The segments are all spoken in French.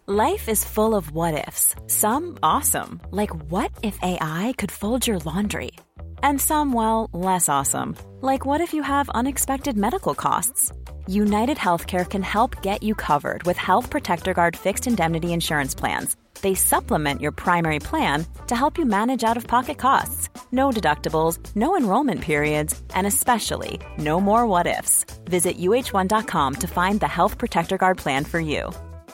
Life is full of what-ifs. Some awesome, like what if AI could fold your laundry? And some, well, less awesome, like what if you have unexpected medical costs? United Healthcare can help get you covered with Health Protector Guard fixed indemnity insurance plans. They supplement your primary plan to help you manage out-of-pocket costs. No deductibles, no enrollment periods, and especially no more what-ifs. Visit uh1.com to find the Health Protector Guard plan for you.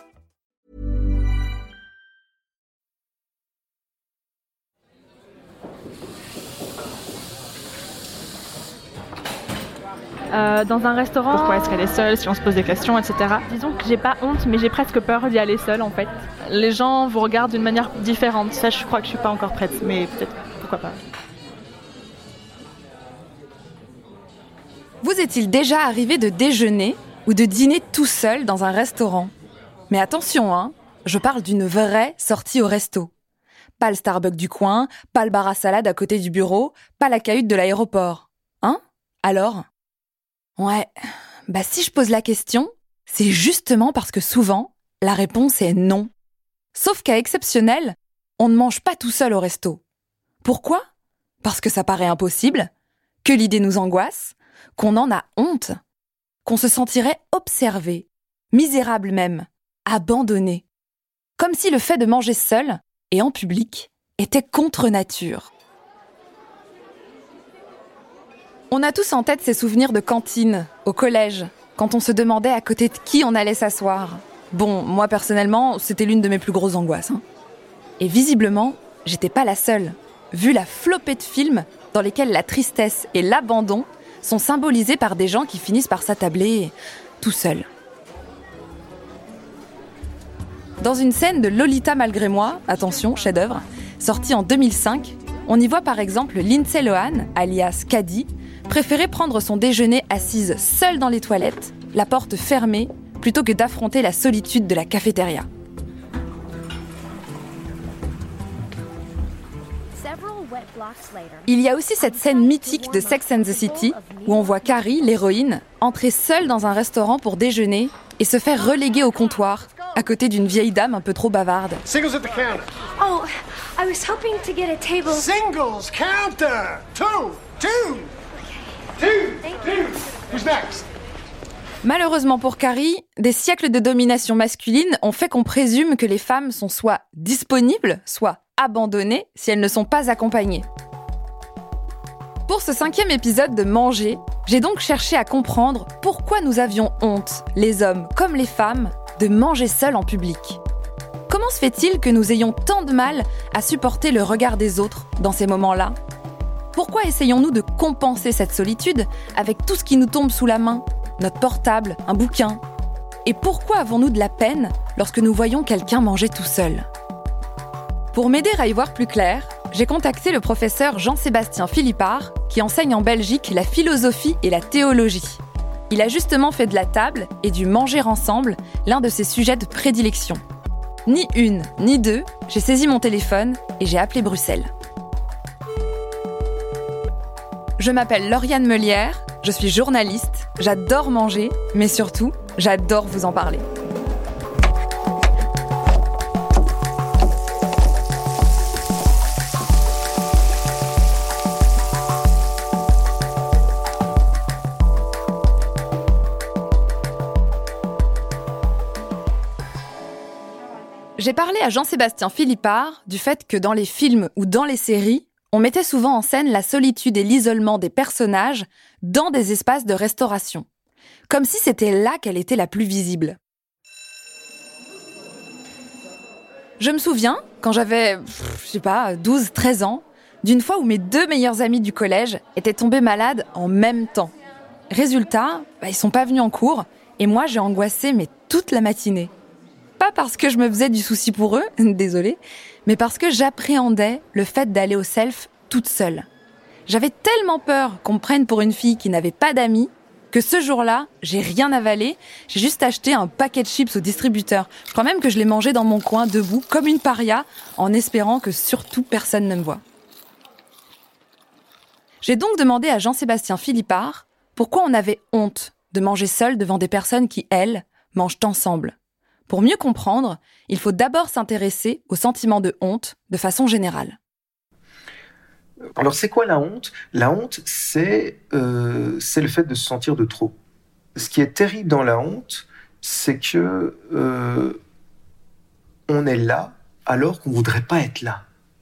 Dans un restaurant... Pourquoi est-ce qu'elle est seule, si on se pose des questions, etc. Disons que j'ai pas honte, mais j'ai presque peur d'y aller seule en fait. Les gens vous regardent d'une manière différente. Ça, je crois que je suis pas encore prête, mais peut-être, pourquoi pas. Vous est-il déjà arrivé de déjeuner ou de dîner tout seul dans un restaurant ? Mais attention, hein, je parle d'une vraie sortie au resto. Pas le Starbucks du coin, pas le bar à salade à côté du bureau, pas la cahute de l'aéroport. Hein ? Alors ? Ouais, si je pose la question, c'est justement parce que souvent, la réponse est non. Sauf qu'à exceptionnel, on ne mange pas tout seul au resto. Pourquoi ? Parce que ça paraît impossible, que l'idée nous angoisse, qu'on en a honte, qu'on se sentirait observé, misérable même, abandonné. Comme si le fait de manger seul, et en public, était contre nature. On a tous en tête ces souvenirs de cantine, au collège, quand on se demandait à côté de qui on allait s'asseoir. Bon, moi personnellement, c'était l'une de mes plus grosses angoisses. Et visiblement, j'étais pas la seule, vu la flopée de films dans lesquels la tristesse et l'abandon sont symbolisés par des gens qui finissent par s'attabler tout seuls. Dans une scène de Lolita malgré moi, attention, chef-d'œuvre, sortie en 2005, on y voit par exemple Lindsay Lohan, alias Caddy, préférer prendre son déjeuner assise seule dans les toilettes, la porte fermée, plutôt que d'affronter la solitude de la cafétéria. Il y a aussi cette scène mythique de Sex and the City, où on voit Carrie, l'héroïne, entrer seule dans un restaurant pour déjeuner et se faire reléguer au comptoir, à côté d'une vieille dame un peu trop bavarde. Singles at the counter. Oh, I was hoping to get a table. Singles counter. Two. Who's next? Malheureusement pour Carrie, des siècles de domination masculine ont fait qu'on présume que les femmes sont soit disponibles, soit abandonnées si elles ne sont pas accompagnées. Pour ce 5e épisode de Manger, j'ai donc cherché à comprendre pourquoi nous avions honte, les hommes comme les femmes, de manger seuls en public. Comment se fait-il que nous ayons tant de mal à supporter le regard des autres dans ces moments-là ? Pourquoi essayons-nous de compenser cette solitude avec tout ce qui nous tombe sous la main ? Notre portable, un bouquin ? Et pourquoi avons-nous de la peine lorsque nous voyons quelqu'un manger tout seul ? Pour m'aider à y voir plus clair, j'ai contacté le professeur Jean-Sébastien Philippard, qui enseigne en Belgique la philosophie et la théologie. Il a justement fait de la table et du manger ensemble l'un de ses sujets de prédilection. Ni une, ni deux, j'ai saisi mon téléphone et j'ai appelé Bruxelles. Je m'appelle Lauriane Meulière, je suis journaliste, j'adore manger, mais surtout, j'adore vous en parler. J'ai parlé à Jean-Sébastien Philippard du fait que dans les films ou dans les séries, on mettait souvent en scène la solitude et l'isolement des personnages dans des espaces de restauration. Comme si c'était là qu'elle était la plus visible. Je me souviens, quand j'avais, 12, 13 ans, d'une fois où mes 2 meilleurs amis du collège étaient tombés malades en même temps. Résultat, ils sont pas venus en cours et moi j'ai angoissé toute la matinée. Pas parce que je me faisais du souci pour eux, désolée, mais parce que j'appréhendais le fait d'aller au self toute seule. J'avais tellement peur qu'on me prenne pour une fille qui n'avait pas d'amis que ce jour-là, j'ai rien avalé, j'ai juste acheté un paquet de chips au distributeur. Je crois même que je l'ai mangé dans mon coin, debout, comme une paria, en espérant que surtout personne ne me voie. J'ai donc demandé à Jean-Sébastien Philippard pourquoi on avait honte de manger seul devant des personnes qui, elles, mangent ensemble. Pour mieux comprendre, il faut d'abord s'intéresser au sentiment de honte de façon générale. Alors, c'est quoi la honte ? La honte, c'est le fait de se sentir de trop. Ce qui est terrible dans la honte, c'est que on est là alors qu'on voudrait pas être là.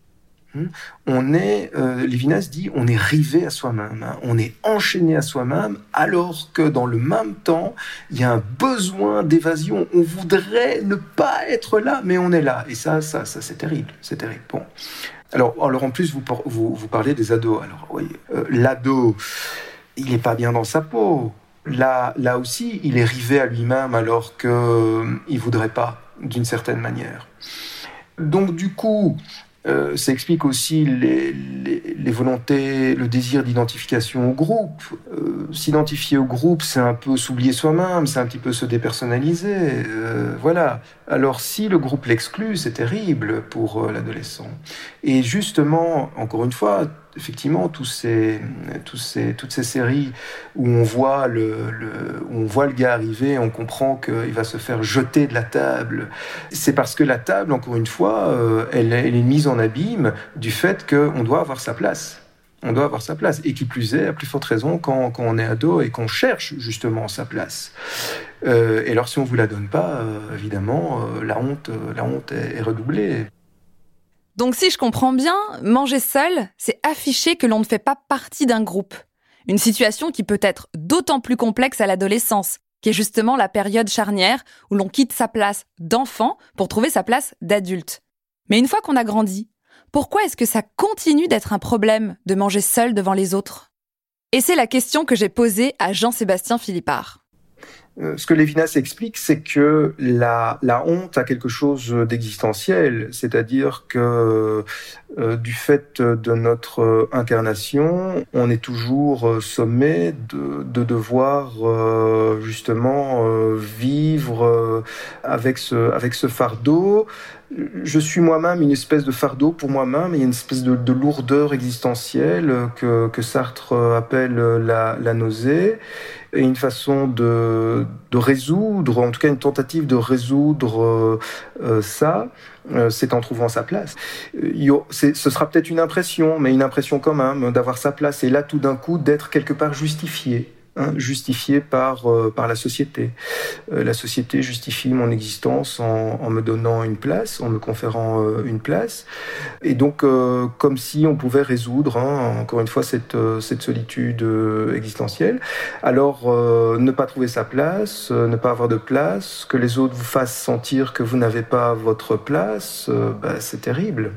Lévinas dit, on est rivé à soi-même, on est enchaîné à soi-même, alors que dans le même temps, il y a un besoin d'évasion. On voudrait ne pas être là, mais on est là. Et ça c'est terrible, c'est terrible. Bon. Alors en plus, vous parlez des ados. Alors oui, l'ado, il n'est pas bien dans sa peau. Là aussi, il est rivé à lui-même alors qu'il voudrait pas, d'une certaine manière. Donc du coup, ça explique aussi les volontés, le désir d'identification au groupe. S'identifier au groupe, c'est un peu s'oublier soi-même, c'est un petit peu se dépersonnaliser. Voilà. Alors si le groupe l'exclut, c'est terrible pour l'adolescent. Et justement, encore une fois, effectivement, toutes ces séries où on voit le gars arriver, on comprend qu'il va se faire jeter de la table. C'est parce que la table, encore une fois, elle est mise en abîme du fait qu'on doit avoir sa place. On doit avoir sa place. Et qui plus est, à plus forte raison, quand on est ado et qu'on cherche justement sa place. Et alors, si on ne vous la donne pas, évidemment, la honte est redoublée. Donc si je comprends bien, manger seul, c'est afficher que l'on ne fait pas partie d'un groupe. Une situation qui peut être d'autant plus complexe à l'adolescence, qui est justement la période charnière où l'on quitte sa place d'enfant pour trouver sa place d'adulte. Mais une fois qu'on a grandi, pourquoi est-ce que ça continue d'être un problème de manger seul devant les autres ? Et c'est la question que j'ai posée à Jean-Sébastien Philippard. Ce que Lévinas explique, c'est que la honte a quelque chose d'existentiel, c'est-à-dire que du fait de notre incarnation, on est toujours sommé de devoir justement vivre avec ce fardeau. Je suis moi-même une espèce de fardeau pour moi-même, il y a une espèce de lourdeur existentielle que Sartre appelle la nausée, et une façon de résoudre, en tout cas une tentative de résoudre ça, c'est en trouvant sa place. Ce sera peut-être une impression, mais une impression quand même, d'avoir sa place, et là tout d'un coup d'être quelque part justifié. Justifié par la société. La société justifie mon existence en me donnant une place, en me conférant une place. Et donc, comme si on pouvait résoudre, encore une fois, cette solitude existentielle. Alors, ne pas trouver sa place, ne pas avoir de place, que les autres vous fassent sentir que vous n'avez pas votre place, c'est terrible.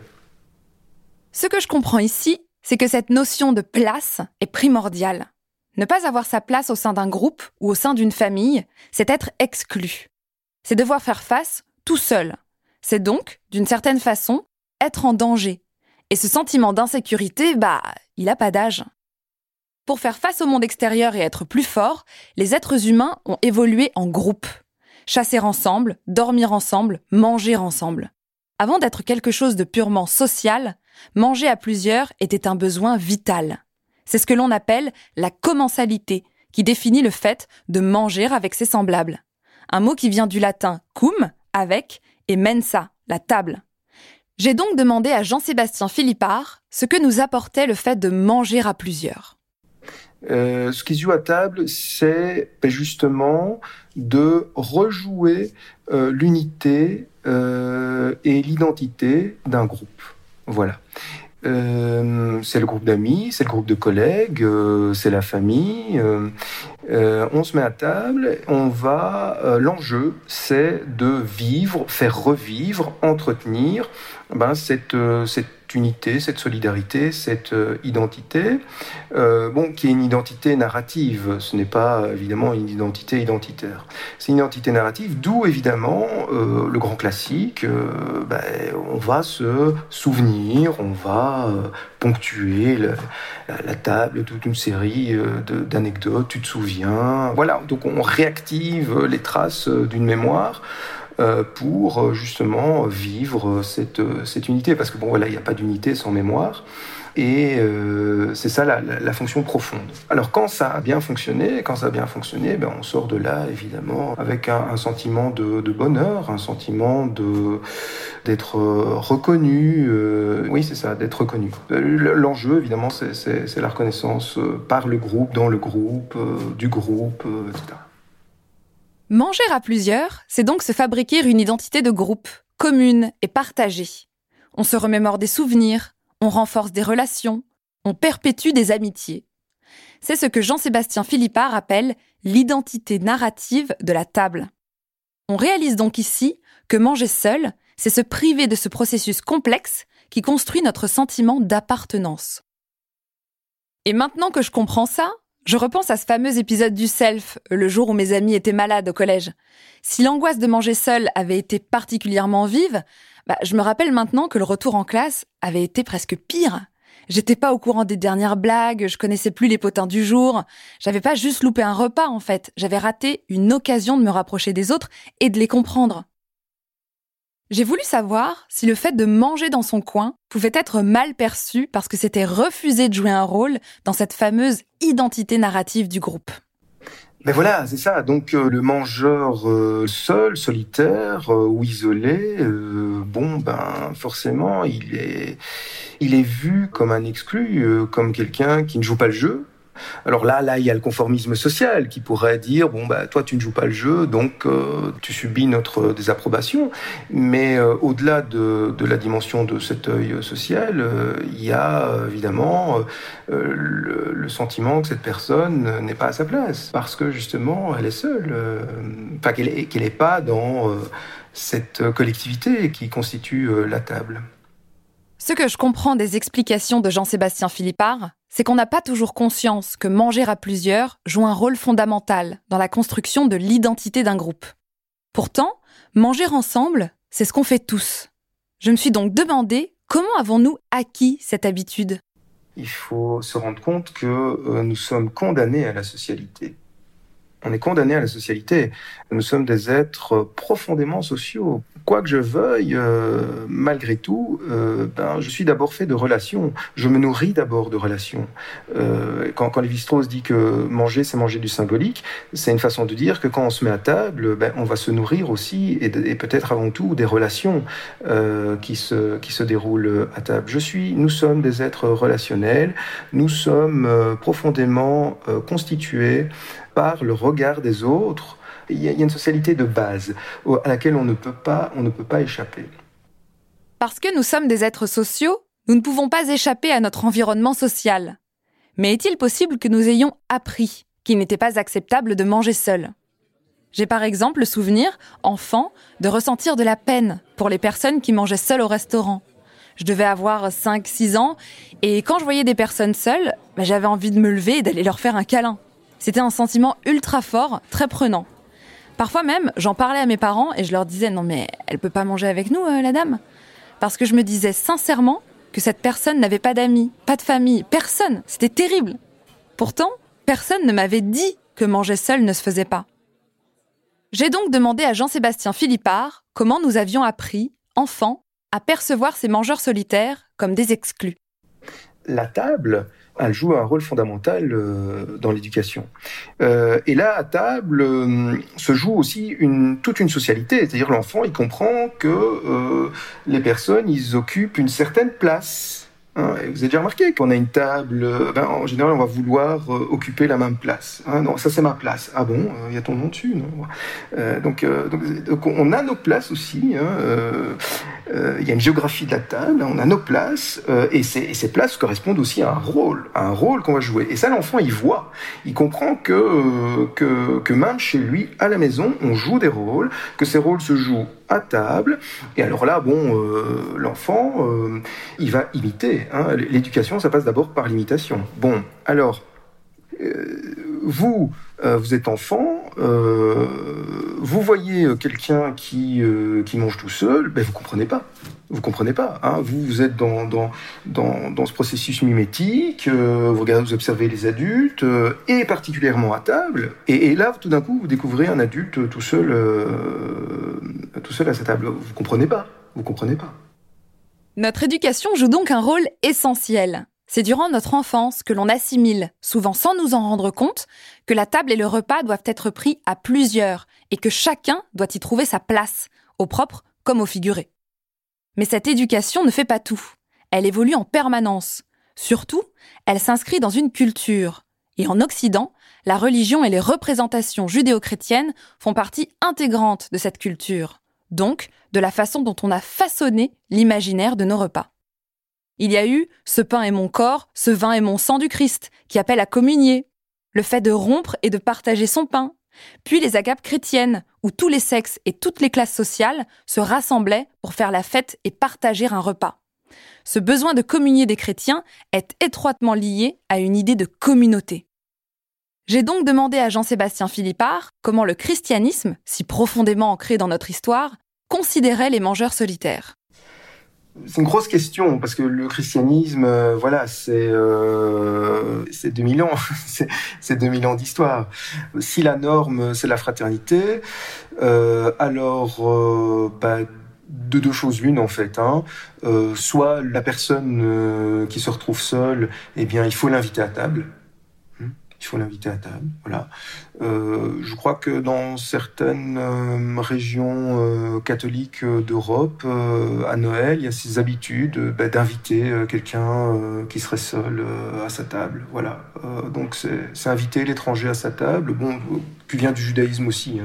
Ce que je comprends ici, c'est que cette notion de place est primordiale. Ne pas avoir sa place au sein d'un groupe ou au sein d'une famille, c'est être exclu. C'est devoir faire face tout seul. C'est donc, d'une certaine façon, être en danger. Et ce sentiment d'insécurité, il n'a pas d'âge. Pour faire face au monde extérieur et être plus fort, les êtres humains ont évolué en groupe. Chasser ensemble, dormir ensemble, manger ensemble. Avant d'être quelque chose de purement social, manger à plusieurs était un besoin vital. C'est ce que l'on appelle la commensalité, qui définit le fait de manger avec ses semblables. Un mot qui vient du latin cum, avec, et mensa, la table. J'ai donc demandé à Jean-Sébastien Philippard ce que nous apportait le fait de manger à plusieurs. Ce qui se joue à table, c'est justement de rejouer l'unité et l'identité d'un groupe. Voilà. C'est le groupe d'amis, c'est le groupe de collègues, c'est la famille. On se met à table, l'enjeu, c'est de vivre, faire revivre, entretenir cette unité, cette solidarité, cette identité, qui est une identité narrative. Ce n'est pas évidemment une identité identitaire. C'est une identité narrative, d'où évidemment le grand classique. On va se souvenir, on va ponctuer la table, toute une série d'anecdotes. Tu te souviens, voilà. Donc on réactive les traces d'une mémoire. Pour justement vivre cette unité, parce que il n'y a pas d'unité sans mémoire. Et c'est ça la fonction profonde. Alors quand ça a bien fonctionné, on sort de là évidemment avec un sentiment de bonheur, un sentiment d'être reconnu. Oui, c'est ça, d'être reconnu. L'enjeu évidemment, c'est la reconnaissance par le groupe, dans le groupe, du groupe, etc. Manger à plusieurs, c'est donc se fabriquer une identité de groupe, commune et partagée. On se remémore des souvenirs, on renforce des relations, on perpétue des amitiés. C'est ce que Jean-Sébastien Philippard appelle l'identité narrative de la table. On réalise donc ici que manger seul, c'est se priver de ce processus complexe qui construit notre sentiment d'appartenance. Et maintenant que je comprends ça, je repense à ce fameux épisode du self, le jour où mes amis étaient malades au collège. Si l'angoisse de manger seul avait été particulièrement vive, je me rappelle maintenant que le retour en classe avait été presque pire. J'étais pas au courant des dernières blagues, je connaissais plus les potins du jour. J'avais pas juste loupé un repas, en fait. J'avais raté une occasion de me rapprocher des autres et de les comprendre. J'ai voulu savoir si le fait de manger dans son coin pouvait être mal perçu parce que c'était refuser de jouer un rôle dans cette fameuse identité narrative du groupe. Mais voilà, c'est ça. Donc le mangeur seul, solitaire ou isolé, forcément, il est vu comme un exclu, comme quelqu'un qui ne joue pas le jeu. Alors là, il y a le conformisme social qui pourrait dire toi tu ne joues pas le jeu, donc tu subis notre désapprobation. Mais au-delà de la dimension de cet œil social, il y a évidemment le sentiment que cette personne n'est pas à sa place parce que justement elle est seule, qu'elle n'est pas dans cette collectivité qui constitue la table. Ce que je comprends des explications de Jean-Sébastien Philippard, c'est qu'on n'a pas toujours conscience que manger à plusieurs joue un rôle fondamental dans la construction de l'identité d'un groupe. Pourtant, manger ensemble, c'est ce qu'on fait tous. Je me suis donc demandé comment avons-nous acquis cette habitude ? Il faut se rendre compte que nous sommes condamnés à la socialité. On est condamnés à la socialité. Nous sommes des êtres profondément sociaux. Quoi que je veuille, malgré tout, je suis d'abord fait de relations. Je me nourris d'abord de relations. Quand Lévi-Strauss dit que manger, c'est manger du symbolique, c'est une façon de dire que quand on se met à table, on va se nourrir aussi, et peut-être avant tout des relations qui se déroulent à table. Nous sommes des êtres relationnels. Nous sommes profondément constitués par le regard des autres. Il y a une socialité de base à laquelle on ne peut pas échapper. Parce que nous sommes des êtres sociaux, nous ne pouvons pas échapper à notre environnement social. Mais est-il possible que nous ayons appris qu'il n'était pas acceptable de manger seul ? J'ai par exemple le souvenir, enfant, de ressentir de la peine pour les personnes qui mangeaient seules au restaurant. Je devais avoir 5-6 ans, et quand je voyais des personnes seules, j'avais envie de me lever et d'aller leur faire un câlin. C'était un sentiment ultra fort, très prenant. Parfois même, j'en parlais à mes parents et je leur disais « Non mais elle peut pas manger avec nous, la dame ?» Parce que je me disais sincèrement que cette personne n'avait pas d'amis, pas de famille, personne. C'était terrible. Pourtant, personne ne m'avait dit que manger seul ne se faisait pas. J'ai donc demandé à Jean-Sébastien Philippard comment nous avions appris, enfants, à percevoir ces mangeurs solitaires comme des exclus. La table, elle joue un rôle fondamental dans l'éducation. Et là, à table, se joue aussi toute une socialité. C'est-à-dire l'enfant, il comprend que les personnes, ils occupent une certaine place. Vous avez déjà remarqué qu'on a une table, en général, on va vouloir occuper la même place. Non, ça c'est ma place. Ah bon, il y a ton nom dessus, non ? Donc, on a nos places aussi. Il y a une géographie de la table, on a nos places, et ces places correspondent aussi à un rôle qu'on va jouer. Et ça, l'enfant, il voit. Il comprend que même chez lui, à la maison, on joue des rôles, que ces rôles se jouent à table. Et alors là, l'enfant, il va imiter. L'éducation, ça passe d'abord par l'imitation. Bon, alors, vous êtes enfant, vous voyez quelqu'un qui mange tout seul, vous comprenez pas. Vous comprenez pas. Vous êtes dans ce processus mimétique, vous observez les adultes, et particulièrement à table. Et là, tout d'un coup, vous découvrez un adulte tout seul à sa table. Vous comprenez pas. Notre éducation joue donc un rôle essentiel. C'est durant notre enfance que l'on assimile, souvent sans nous en rendre compte, que la table et le repas doivent être pris à plusieurs et que chacun doit y trouver sa place, au propre comme au figuré. Mais cette éducation ne fait pas tout. Elle évolue en permanence. Surtout, elle s'inscrit dans une culture. Et en Occident, la religion et les représentations judéo-chrétiennes font partie intégrante de cette culture, donc de la façon dont on a façonné l'imaginaire de nos repas. Il y a eu « ce pain est mon corps, ce vin est mon sang du Christ » qui appelle à communier, le fait de rompre et de partager son pain, puis les agapes chrétiennes où tous les sexes et toutes les classes sociales se rassemblaient pour faire la fête et partager un repas. Ce besoin de communier des chrétiens est étroitement lié à une idée de communauté. J'ai donc demandé à Jean-Sébastien Philippard comment le christianisme, si profondément ancré dans notre histoire, considérait les mangeurs solitaires. C'est une grosse question, parce que le christianisme, c'est 2000 ans, c'est 2000 ans d'histoire. Si la norme, c'est la fraternité, alors de deux choses l'une, en fait. Soit la personne qui se retrouve seule, eh bien, il faut l'inviter à table. Il faut l'inviter à table, voilà. Je crois que dans certaines régions catholiques d'Europe, à Noël, il y a ces habitudes d'inviter quelqu'un qui serait seul à sa table, voilà. Donc c'est inviter l'étranger à sa table, qui vient du judaïsme aussi,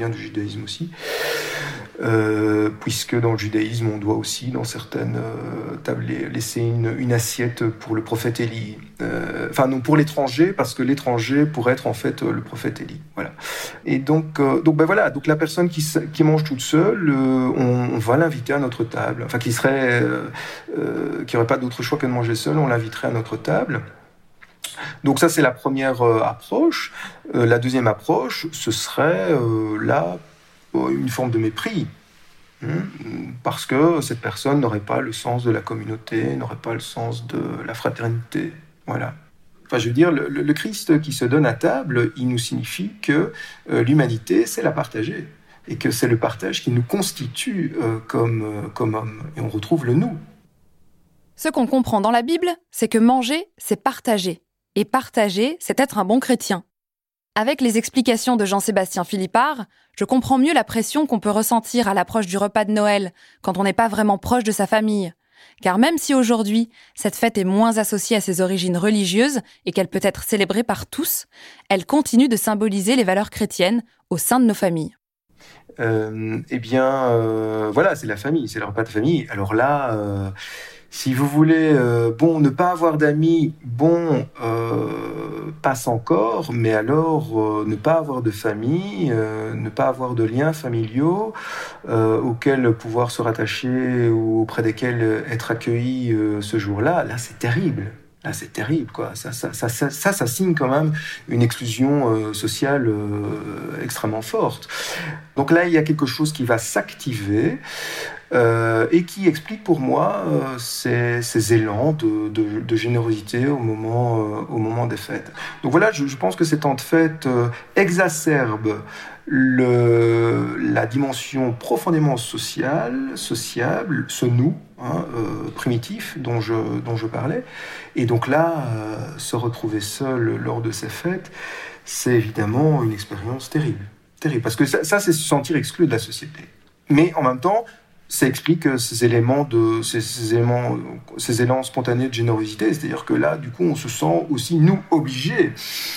puisque dans le judaïsme, on doit aussi, dans certaines tables, laisser une assiette pour le prophète Élie. Non, pour l'étranger, parce que l'étranger pourrait être en fait le prophète Élie. Voilà. Et donc la personne qui mange toute seule, on va l'inviter à notre table. Enfin, qui aurait pas d'autre choix que de manger seul, on l'inviterait à notre table. Donc ça, c'est la première approche. La deuxième approche, ce serait une forme de mépris. Parce que cette personne n'aurait pas le sens de la communauté, n'aurait pas le sens de la fraternité. Voilà. Enfin, je veux dire, le Christ qui se donne à table, il nous signifie que l'humanité, c'est la partager. Et que c'est le partage qui nous constitue comme hommes. Et on retrouve le nous. Ce qu'on comprend dans la Bible, c'est que manger, c'est partager. Et partager, c'est être un bon chrétien. Avec les explications de Jean-Sébastien Philippard, je comprends mieux la pression qu'on peut ressentir à l'approche du repas de Noël, quand on n'est pas vraiment proche de sa famille. Car même si aujourd'hui, cette fête est moins associée à ses origines religieuses et qu'elle peut être célébrée par tous, elle continue de symboliser les valeurs chrétiennes au sein de nos familles. C'est la famille, c'est le repas de famille. Alors là, si vous voulez, ne pas avoir d'amis, passe encore, mais alors ne pas avoir de famille, ne pas avoir de liens familiaux auxquels pouvoir se rattacher ou auprès desquels être accueilli ce jour-là, là c'est terrible. Là, c'est terrible, quoi. Ça signe quand même une exclusion sociale extrêmement forte. Donc là, il y a quelque chose qui va s'activer et qui explique pour moi ces élans de générosité au moment des fêtes. Donc voilà, je pense que ces temps de fête exacerbent la dimension profondément sociable, ce nous primitif dont je parlais. Et donc là, se retrouver seul lors de ces fêtes, c'est évidemment une expérience terrible. Terrible, parce que ça c'est se sentir exclu de la société. Mais en même temps, ça explique ces élans spontanés de générosité, c'est-à-dire que là, du coup, on se sent aussi, nous, obligés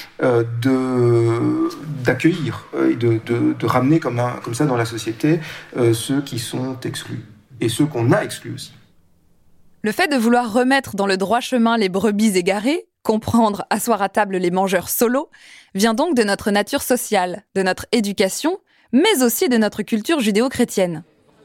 d'accueillir et de ramener comme ça dans la société ceux qui sont exclus et ceux qu'on a exclus aussi. Le fait de vouloir remettre dans le droit chemin les brebis égarées, comprendre asseoir à table les mangeurs solos, vient donc de notre nature sociale, de notre éducation, mais aussi de notre culture judéo-chrétienne.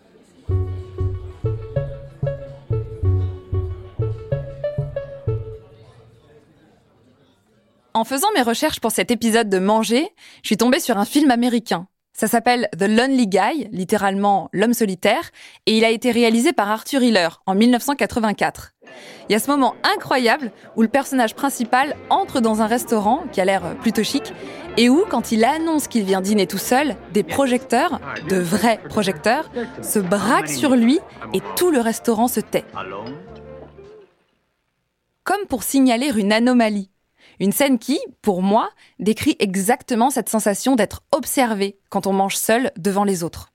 En faisant mes recherches pour cet épisode de Manger, je suis tombée sur un film américain. Ça s'appelle The Lonely Guy, littéralement l'homme solitaire, et il a été réalisé par Arthur Hiller en 1984. Il y a ce moment incroyable où le personnage principal entre dans un restaurant qui a l'air plutôt chic et où, quand il annonce qu'il vient dîner tout seul, des projecteurs, de vrais projecteurs, se braquent sur lui et tout le restaurant se tait. Comme comme pour signaler une anomalie. Une scène qui, pour moi, décrit exactement cette sensation d'être observé quand on mange seul devant les autres.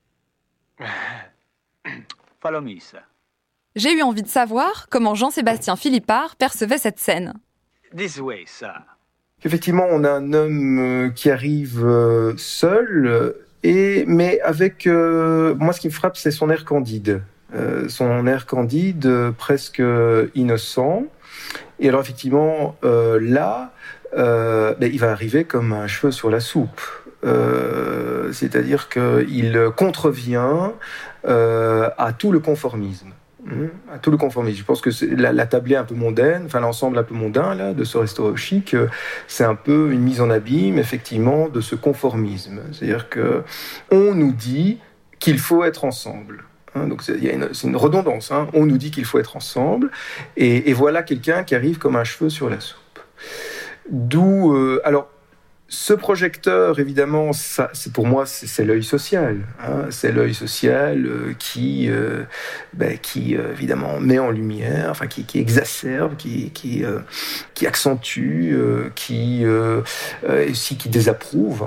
Follow me, sir. J'ai eu envie de savoir comment Jean-Sébastien Philippard percevait cette scène. This way, sir. Effectivement, on a un homme qui arrive seul, mais avec... moi, ce qui me frappe, c'est son air candide. Son air candide, presque innocent. Et alors, effectivement, là, il va arriver comme un cheveu sur la soupe. C'est-à-dire qu'il contrevient à tout le conformisme. À tout le conformisme. Je pense que la tablée un peu mondaine, enfin l'ensemble un peu mondain là, de ce resto chic, c'est un peu une mise en abîme, effectivement, de ce conformisme. C'est-à-dire qu'on nous dit qu'il faut être ensemble. Donc c'est une redondance. On nous dit qu'il faut être ensemble, et voilà quelqu'un qui arrive comme un cheveu sur la soupe. D'où, alors, ce projecteur, évidemment, ça, pour moi, c'est l'œil social. C'est l'œil social qui évidemment, met en lumière, enfin, qui exacerbe, qui accentue, qui désapprouve.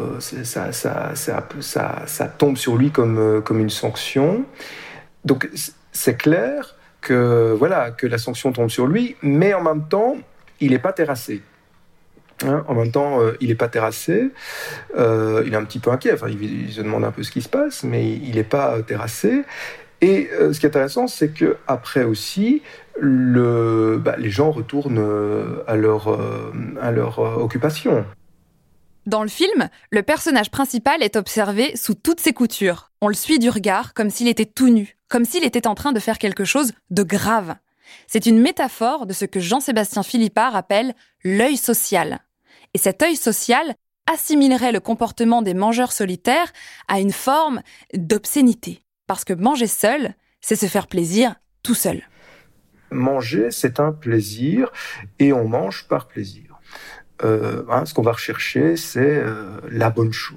Ça tombe sur lui comme une sanction. Donc, c'est clair que la sanction tombe sur lui, mais en même temps, il n'est pas terrassé. En même temps, il n'est pas terrassé, il est un petit peu inquiet, enfin, il se demande un peu ce qui se passe, mais il n'est pas terrassé. Et ce qui est intéressant, c'est qu'après aussi, les gens retournent à leur occupation. Dans le film, le personnage principal est observé sous toutes ses coutures. On le suit du regard comme s'il était tout nu, comme s'il était en train de faire quelque chose de grave. C'est une métaphore de ce que Jean-Sébastien Philippard appelle l'œil social. Et cet œil social assimilerait le comportement des mangeurs solitaires à une forme d'obscénité. Parce que manger seul, c'est se faire plaisir tout seul. Manger, c'est un plaisir, et on mange par plaisir. Ce qu'on va rechercher, c'est la bonne chose,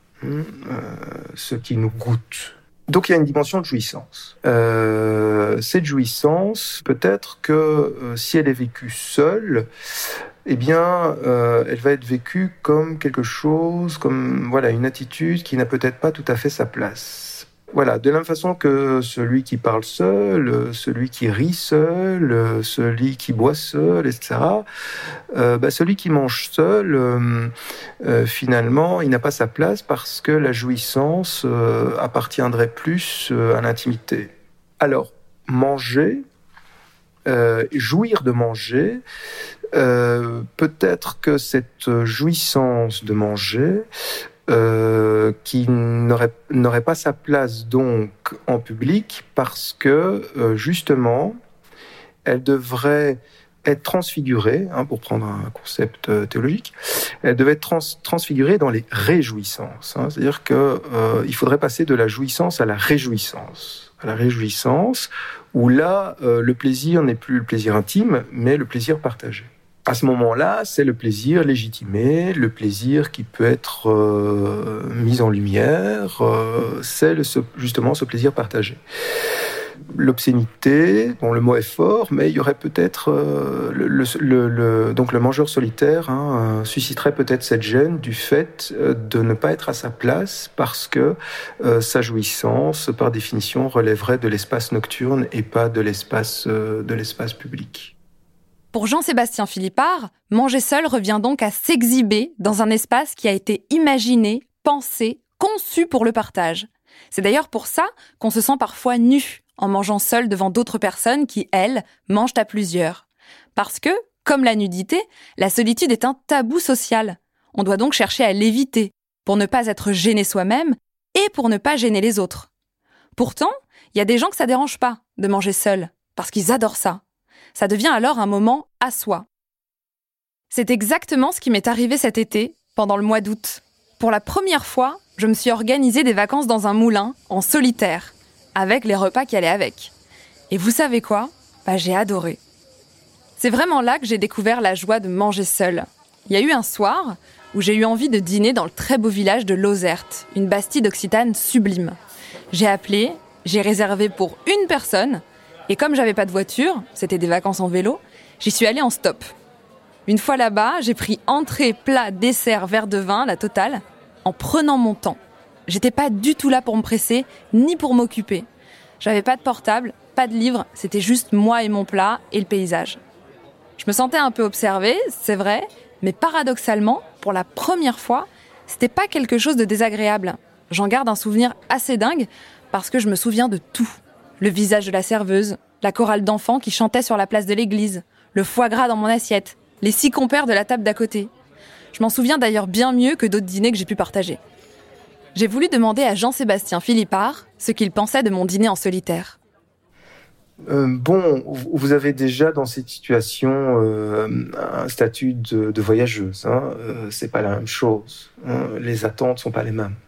ce qui nous goûte. Donc il y a une dimension de jouissance. Cette jouissance, peut-être que si elle est vécue seule, elle va être vécue comme quelque chose, comme une attitude qui n'a peut-être pas tout à fait sa place. Voilà, de la même façon que celui qui parle seul, celui qui rit seul, celui qui boit seul, etc. Celui qui mange seul, finalement, il n'a pas sa place parce que la jouissance appartiendrait plus à l'intimité. Alors, manger, jouir de manger, peut-être que cette jouissance de manger qui n'aurait pas sa place donc en public parce que justement elle devrait être transfigurée, pour prendre un concept théologique, elle devait être transfigurée dans les réjouissances. C'est-à-dire qu'il faudrait passer de la jouissance à la réjouissance. À la réjouissance, où là, le plaisir n'est plus le plaisir intime, mais le plaisir partagé. À ce moment-là, c'est le plaisir légitimé, le plaisir qui peut être mis en lumière, c'est justement ce plaisir partagé. L'obscénité, le mot est fort, mais il y aurait peut-être donc le mangeur solitaire susciterait peut-être cette gêne du fait de ne pas être à sa place parce que sa jouissance, par définition, relèverait de l'espace nocturne et pas de l'espace public. Pour Jean-Sébastien Philippard, manger seul revient donc à s'exhiber dans un espace qui a été imaginé, pensé, conçu pour le partage. C'est d'ailleurs pour ça qu'on se sent parfois nu en mangeant seul devant d'autres personnes qui, elles, mangent à plusieurs. Parce que, comme la nudité, la solitude est un tabou social. On doit donc chercher à l'éviter, pour ne pas être gêné soi-même et pour ne pas gêner les autres. Pourtant, il y a des gens que ça dérange pas de manger seul, parce qu'ils adorent ça. Ça devient alors un moment à soi. C'est exactement ce qui m'est arrivé cet été, pendant le mois d'août. Pour la première fois, je me suis organisé des vacances dans un moulin, en solitaire, avec les repas qui allaient avec. Et vous savez quoi ? J'ai adoré. C'est vraiment là que j'ai découvert la joie de manger seul. Il y a eu un soir où j'ai eu envie de dîner dans le très beau village de Lozerte, une bastide occitane sublime. J'ai appelé, j'ai réservé pour une personne, et comme j'avais pas de voiture, c'était des vacances en vélo, J'y suis allée en stop. Une fois là-bas, j'ai pris entrée, plat, dessert, verre de vin, la totale, en prenant mon temps. J'étais pas du tout là pour me presser, ni pour m'occuper. J'avais pas de portable, pas de livre, c'était juste moi et mon plat et le paysage. Je me sentais un peu observée, c'est vrai, mais paradoxalement, pour la première fois, c'était pas quelque chose de désagréable. J'en garde un souvenir assez dingue parce que je me souviens de tout. Le visage de la serveuse, la chorale d'enfants qui chantait sur la place de l'église, le foie gras dans mon assiette, les 6 compères de la table d'à côté. Je m'en souviens d'ailleurs bien mieux que d'autres dîners que j'ai pu partager. J'ai voulu demander à Jean-Sébastien Philippard ce qu'il pensait de mon dîner en solitaire. Vous avez déjà dans cette situation un statut de voyageuse. C'est pas la même chose. Les attentes sont pas les mêmes.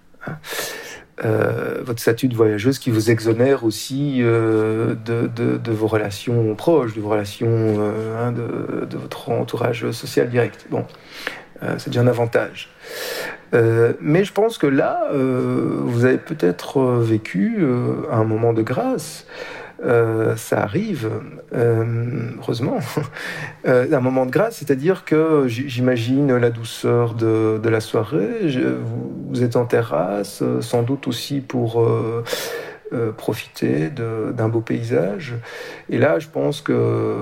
Votre statut de voyageuse qui vous exonère aussi de vos relations proches, de vos relations de votre entourage social direct. C'est déjà un avantage. Mais je pense que là, vous avez peut-être vécu un moment de grâce. Ça arrive, heureusement, un moment de grâce, c'est-à-dire que j'imagine la douceur de la soirée, vous êtes en terrasse, sans doute aussi pour profiter d'un beau paysage. Et là, je pense que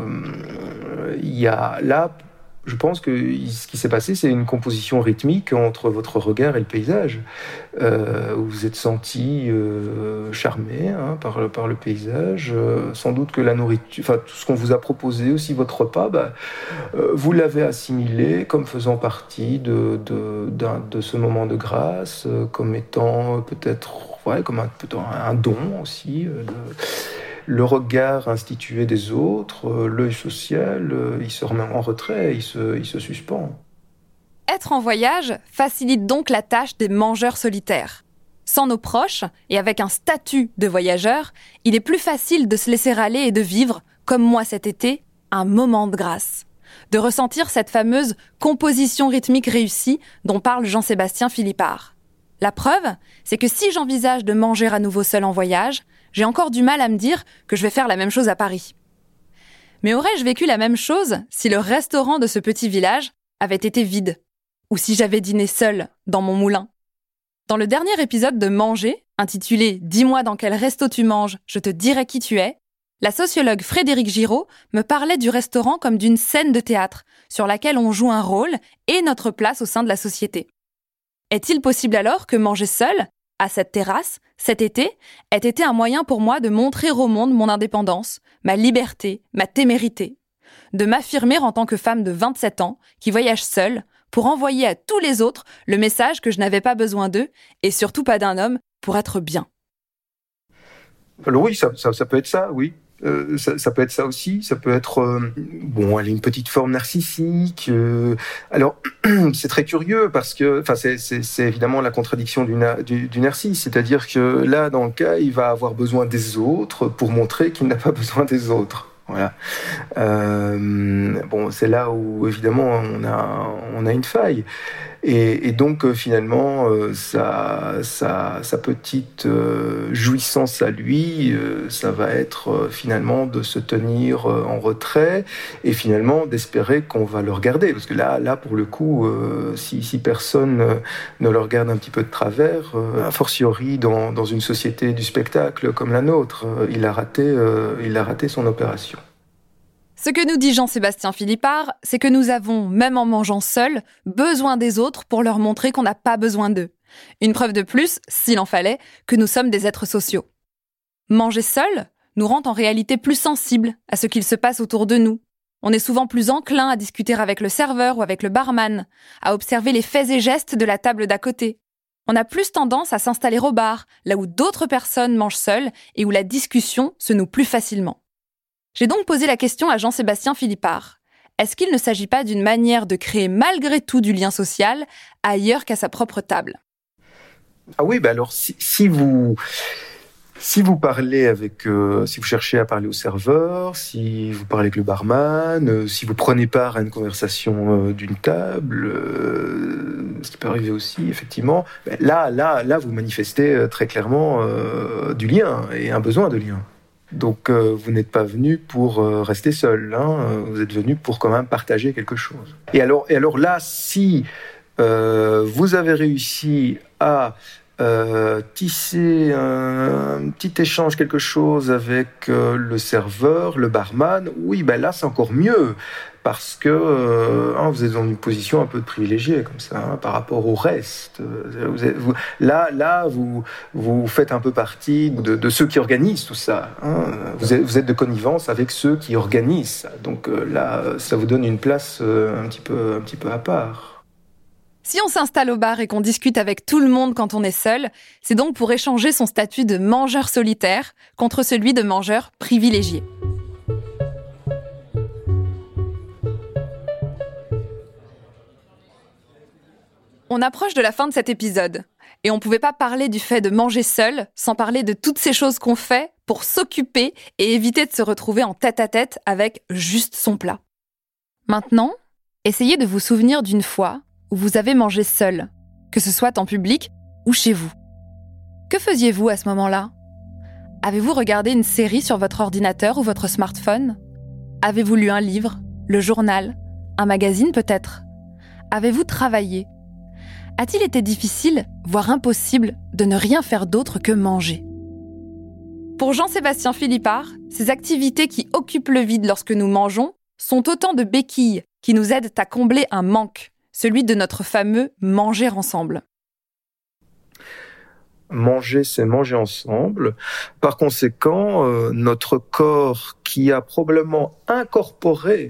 je pense que ce qui s'est passé, c'est une composition rythmique entre votre regard et le paysage. Vous vous êtes senti charmé par le paysage. Sans doute que la nourriture, tout ce qu'on vous a proposé, aussi votre repas, vous l'avez assimilé comme faisant partie de ce moment de grâce, comme étant peut-être comme un don aussi. Le regard institué des autres, l'œil social, il se remet en retrait, il se suspend. Être en voyage facilite donc la tâche des mangeurs solitaires. Sans nos proches, et avec un statut de voyageur, il est plus facile de se laisser aller et de vivre, comme moi cet été, un moment de grâce. De ressentir cette fameuse composition rythmique réussie dont parle Jean-Sébastien Philippard. La preuve, c'est que si j'envisage de manger à nouveau seul en voyage, j'ai encore du mal à me dire que je vais faire la même chose à Paris. Mais aurais-je vécu la même chose si le restaurant de ce petit village avait été vide? Ou si j'avais dîné seule dans mon moulin? Dans le dernier épisode de Manger, intitulé « Dis-moi dans quel resto tu manges, je te dirai qui tu es », la sociologue Frédérique Giraud me parlait du restaurant comme d'une scène de théâtre sur laquelle on joue un rôle et notre place au sein de la société. Est-il possible alors que manger seule, à cette terrasse, cet été, ait été un moyen pour moi de montrer au monde mon indépendance, ma liberté, ma témérité, de m'affirmer en tant que femme de 27 ans qui voyage seule pour envoyer à tous les autres le message que je n'avais pas besoin d'eux et surtout pas d'un homme pour être bien. Alors oui, ça peut être ça, oui. Ça peut être ça aussi, ça peut être elle a une petite forme narcissique. Alors c'est très curieux parce que c'est évidemment la contradiction du narcisse, c'est-à-dire que là dans le cas il va avoir besoin des autres pour montrer qu'il n'a pas besoin des autres. Voilà. C'est là où évidemment on a une faille. Et donc finalement sa petite jouissance à lui, ça va être finalement de se tenir en retrait et finalement d'espérer qu'on va le regarder, parce que là pour le coup si personne ne le regarde un petit peu de travers, a fortiori dans une société du spectacle comme la nôtre, il a raté son opération. Ce que nous dit Jean-Sébastien Philippard, c'est que nous avons, même en mangeant seuls, besoin des autres pour leur montrer qu'on n'a pas besoin d'eux. Une preuve de plus, s'il en fallait, que nous sommes des êtres sociaux. Manger seul nous rend en réalité plus sensibles à ce qu'il se passe autour de nous. On est souvent plus enclin à discuter avec le serveur ou avec le barman, à observer les faits et gestes de la table d'à côté. On a plus tendance à s'installer au bar, là où d'autres personnes mangent seules et où la discussion se noue plus facilement. J'ai donc posé la question à Jean-Sébastien Philippard. Est-ce qu'il ne s'agit pas d'une manière de créer malgré tout du lien social ailleurs qu'à sa propre table? Ah oui, alors si vous parlez si vous cherchez à parler au serveur, si vous parlez avec le barman, si vous prenez part à une conversation d'une table, ce qui peut arriver aussi, effectivement, là, vous manifestez très clairement du lien et un besoin de lien. Donc vous n'êtes pas venu pour rester seul, hein, vous êtes venu pour quand même partager quelque chose. Et alors là, si vous avez réussi à tisser un petit échange, quelque chose avec le serveur, le barman, oui, ben là c'est encore mieux. Parce que vous êtes dans une position un peu de privilégié comme ça, hein, par rapport au reste. Vous faites un peu partie de ceux qui organisent tout ça. Hein. Vous êtes de connivence avec ceux qui organisent ça. Donc là, ça vous donne une place un petit peu à part. Si on s'installe au bar et qu'on discute avec tout le monde quand on est seul, c'est donc pour échanger son statut de mangeur solitaire contre celui de mangeur privilégié. On approche de la fin de cet épisode, et on ne pouvait pas parler du fait de manger seul sans parler de toutes ces choses qu'on fait pour s'occuper et éviter de se retrouver en tête-à-tête avec juste son plat. Maintenant, essayez de vous souvenir d'une fois où vous avez mangé seul, que ce soit en public ou chez vous. Que faisiez-vous à ce moment-là ? Avez-vous regardé une série sur votre ordinateur ou votre smartphone ? Avez-vous lu un livre, le journal, un magazine peut-être ? Avez-vous travaillé ? A-t-il été difficile, voire impossible, de ne rien faire d'autre que manger ? Pour Jean-Sébastien Philippard, ces activités qui occupent le vide lorsque nous mangeons sont autant de béquilles qui nous aident à combler un manque, celui de notre fameux « manger ensemble ». Manger, c'est manger ensemble. Par conséquent, notre corps qui a probablement incorporé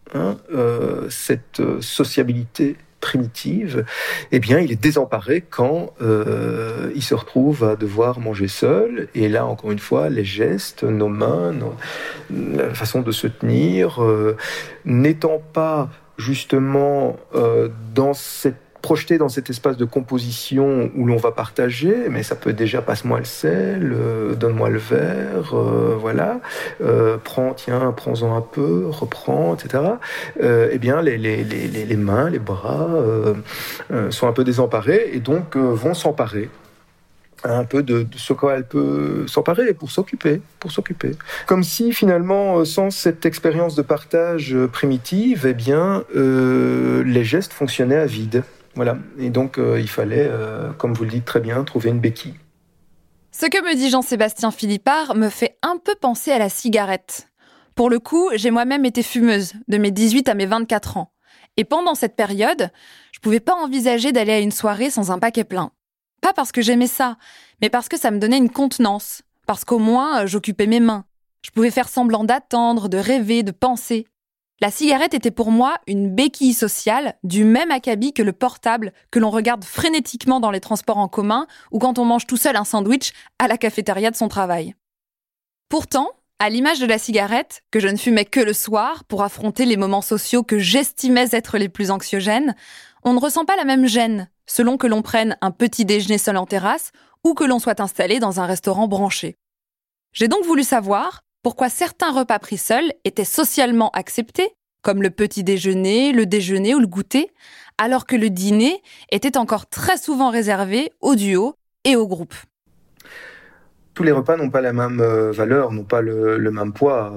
cette sociabilité primitive, eh bien, il est désemparé quand il se retrouve à devoir manger seul. Et là, encore une fois, les gestes, nos mains, la façon de se tenir, n'étant pas justement projeté dans cet espace de composition où l'on va partager, mais ça peut déjà passe-moi le sel, donne-moi le verre, voilà, prends-en un peu, reprends, etc. Eh bien, les mains, les bras sont un peu désemparés et donc vont s'emparer un peu de ce qu'elle peut s'emparer pour s'occuper. Comme si finalement, sans cette expérience de partage primitive, eh bien, les gestes fonctionnaient à vide. Voilà. Et donc, il fallait, comme vous le dites très bien, trouver une béquille. Ce que me dit Jean-Sébastien Philippard me fait un peu penser à la cigarette. Pour le coup, j'ai moi-même été fumeuse, de mes 18 à mes 24 ans. Et pendant cette période, je pouvais pas envisager d'aller à une soirée sans un paquet plein. Pas parce que j'aimais ça, mais parce que ça me donnait une contenance. Parce qu'au moins, j'occupais mes mains. Je pouvais faire semblant d'attendre, de rêver, de penser. La cigarette était pour moi une béquille sociale du même acabit que le portable que l'on regarde frénétiquement dans les transports en commun ou quand on mange tout seul un sandwich à la cafétéria de son travail. Pourtant, à l'image de la cigarette, que je ne fumais que le soir pour affronter les moments sociaux que j'estimais être les plus anxiogènes, on ne ressent pas la même gêne selon que l'on prenne un petit déjeuner seul en terrasse ou que l'on soit installé dans un restaurant branché. J'ai donc voulu savoir pourquoi certains repas pris seuls étaient socialement acceptés, comme le petit déjeuner, le déjeuner ou le goûter, alors que le dîner était encore très souvent réservé aux duos et aux groupes. Tous les repas n'ont pas la même valeur, n'ont pas le même poids.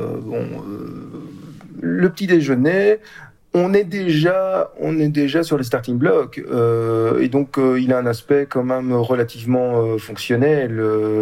Le petit déjeuner, on est déjà sur les starting blocks et donc il a un aspect quand même relativement fonctionnel.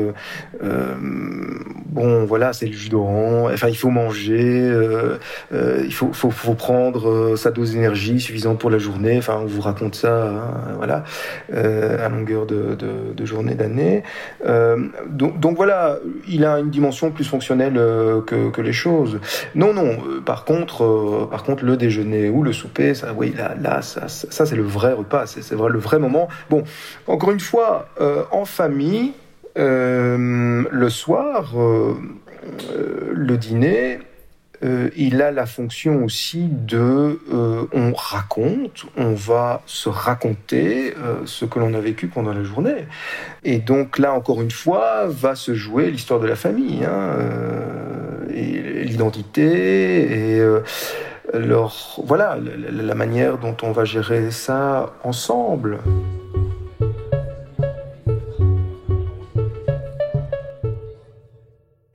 Bon, voilà, c'est le jus d'orange. Enfin, il faut manger, il faut prendre sa dose d'énergie suffisante pour la journée. Enfin, on vous raconte ça, hein, voilà, à longueur de journée, d'année. Donc voilà, il a une dimension plus fonctionnelle que les choses. Non. Par contre, le déjeuner ou le souper, ça, oui, là, ça c'est le vrai repas, c'est le vrai moment. Bon, encore une fois, en famille, le soir, le dîner, il a la fonction aussi de, on va se raconter ce que l'on a vécu pendant la journée. Et donc là, encore une fois, va se jouer l'histoire de la famille, hein, et l'identité, et voilà, la manière dont on va gérer ça ensemble.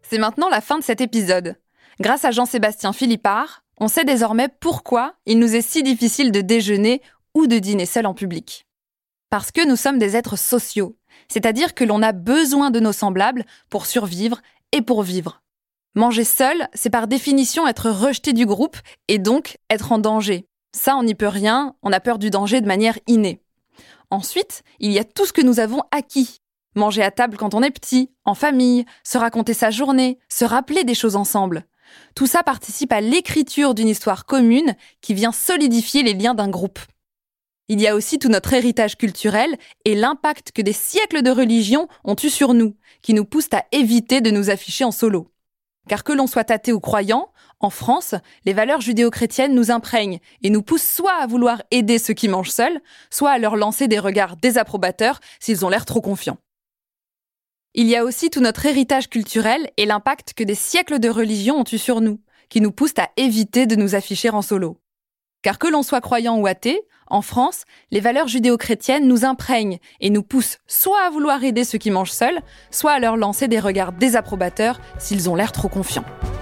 C'est maintenant la fin de cet épisode. Grâce à Jean-Sébastien Philippard, on sait désormais pourquoi il nous est si difficile de déjeuner ou de dîner seul en public. Parce que nous sommes des êtres sociaux, c'est-à-dire que l'on a besoin de nos semblables pour survivre et pour vivre. Manger seul, c'est par définition être rejeté du groupe et donc être en danger. Ça, on n'y peut rien, on a peur du danger de manière innée. Ensuite, il y a tout ce que nous avons acquis. Manger à table quand on est petit, en famille, se raconter sa journée, se rappeler des choses ensemble. Tout ça participe à l'écriture d'une histoire commune qui vient solidifier les liens d'un groupe. Il y a aussi tout notre héritage culturel et l'impact que des siècles de religion ont eu sur nous, qui nous poussent à éviter de nous afficher en solo. Car que l'on soit athée ou croyant, en France, les valeurs judéo-chrétiennes nous imprègnent et nous poussent soit à vouloir aider ceux qui mangent seuls, soit à leur lancer des regards désapprobateurs s'ils ont l'air trop confiants. Il y a aussi tout notre héritage culturel et l'impact que des siècles de religion ont eu sur nous, qui nous poussent à éviter de nous afficher en solo. Car que l'on soit croyant ou athée, en France, les valeurs judéo-chrétiennes nous imprègnent et nous poussent soit à vouloir aider ceux qui mangent seuls, soit à leur lancer des regards désapprobateurs s'ils ont l'air trop confiants.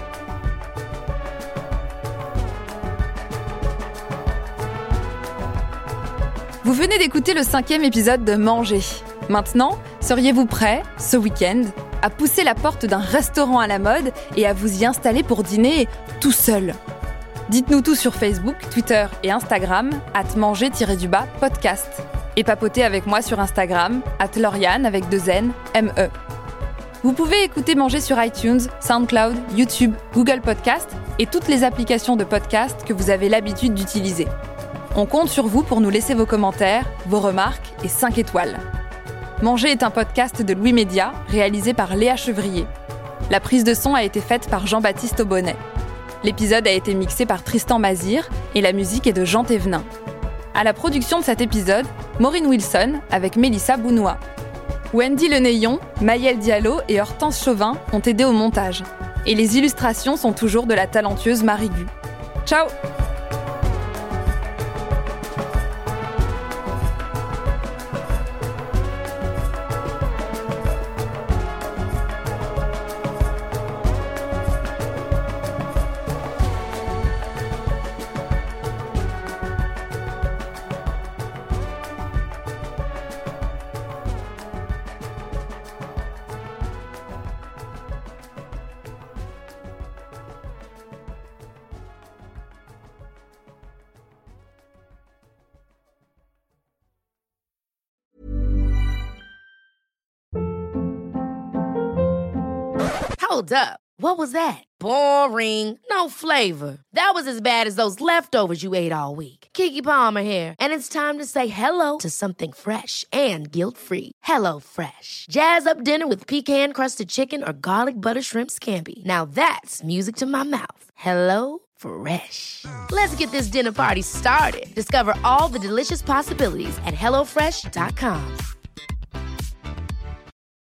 Vous venez d'écouter le 5e épisode de Manger. Maintenant, seriez-vous prêts, ce week-end, à pousser la porte d'un restaurant à la mode et à vous y installer pour dîner tout seul ? Dites-nous tout sur Facebook, Twitter et Instagram, @manger-podcast. Et papotez avec moi sur Instagram, @Lauriane avec 2 N, M-E. Vous pouvez écouter Manger sur iTunes, SoundCloud, YouTube, Google Podcast et toutes les applications de podcast que vous avez l'habitude d'utiliser. On compte sur vous pour nous laisser vos commentaires, vos remarques et 5 étoiles. Manger est un podcast de Louis Média, réalisé par Léa Chevrier. La prise de son a été faite par Jean-Baptiste Aubonnet. L'épisode a été mixé par Tristan Mazir et la musique est de Jean Thévenin. À la production de cet épisode, Maureen Wilson avec Mélissa Bounois. Wendy Lenéillon, Maëlle Diallo et Hortense Chauvin ont aidé au montage. Et les illustrations sont toujours de la talentueuse Marie Gu. Ciao! Hold up. What was that? Boring. No flavor. That was as bad as those leftovers you ate all week. Keke Palmer here, and it's time to say hello to something fresh and guilt-free. HelloFresh. Jazz up dinner with pecan-crusted chicken or garlic butter shrimp scampi. Now that's music to my mouth. HelloFresh. Let's get this dinner party started. Discover all the delicious possibilities at HelloFresh.com.